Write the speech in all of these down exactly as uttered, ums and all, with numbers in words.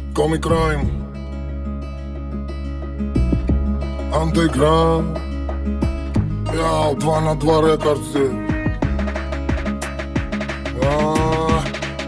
Comic Crime, Underground, я два на два рекордсы. А.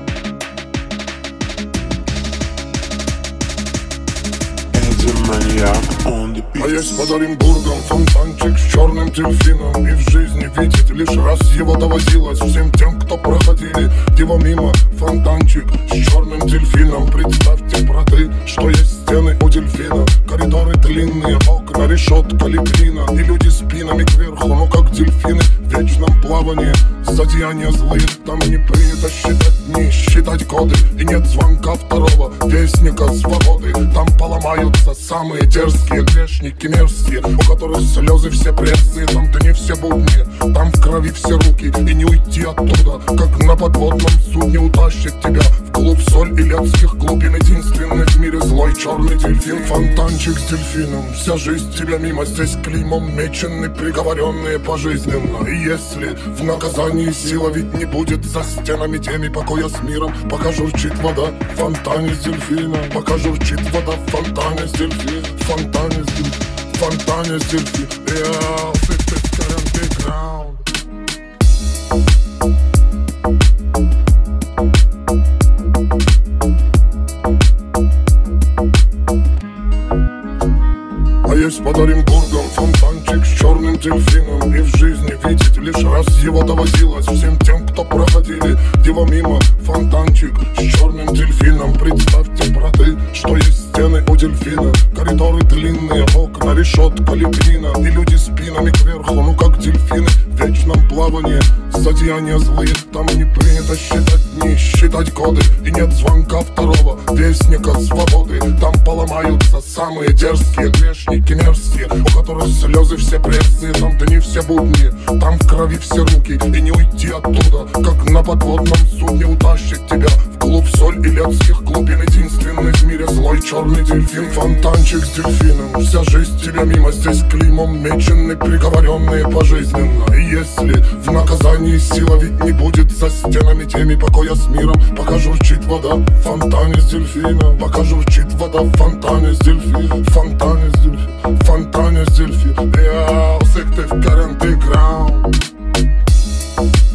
А есть под Оренбургом фонтанчик с черным дельфином, и в жизни видеть лишь раз его доводилось всем тем, кто проходили его мимо. Фонтанчик с черным дельфином. Представьте, браты, что есть стены у дельфина, коридоры длинные, окна, решетка, лепнина, и люди спинами кверху, ну как дельфины в вечном плавании. Зодеяния злые, там не принято считать дни, считать годы, и нет звонка второго вестника свободы. Там поломаются самые дерзкие грешники мерзкие, у которых слезы все пресные. Там дни все будни, там в крови все руки, и не уйти оттуда, как на подводном судне утащит тебя в клуб соль и летских глубин. Единственный в мире злой черный дельфин. Фонтанчик с дельфином, вся жизнь тебя мимо. Здесь клеймом мечены, приговоренные пожизненно. И если в наказании сила ведь не будет за стенами теми покоя с миром, пока журчит вода в фонтане с дельфином, пока журчит вода в фонтане с дельфином, в фонтане с дельфином, в фонтане с дельфином. Yeah, fifty underground. А есть под Оренбургом фонтанчик с черным дельфином, и в жизни видеть лишь раз его доводилось всем тем, кто проходили его мимо. Фонтанчик с черным дельфином. Представьте, браты, что есть стены у дельфина, коридоры длинные, окна, решетка, лепнина, и люди спинами кверху, ну как дельфины в вечном плавании. Зодеяния злые, там не принято считать дни, считать годы, и нет звонка второго вестника свободы. Там поломаются самые дерзкие грешники мерзкие, у которых слезы все пресные. Там дни все будни, там в крови все руки, и не уйти оттуда, как на подводном судне утащит тебя в клуб соль и летских глубин. Единственный в мире злой черный дельфин. Фонтанчик с дельфином, вся жизнь тебя мимо. Здесь клеймом мечены, приговоренные пожизненно. И если в наказании сила ведь не будет за стенами теми покоя с миром, пока журчит вода в фонтане с дельфином, пока журчит вода в фонтане с дельфином, в фонтане с дельфином, в фонтане с дельфином. Я сектив Underground.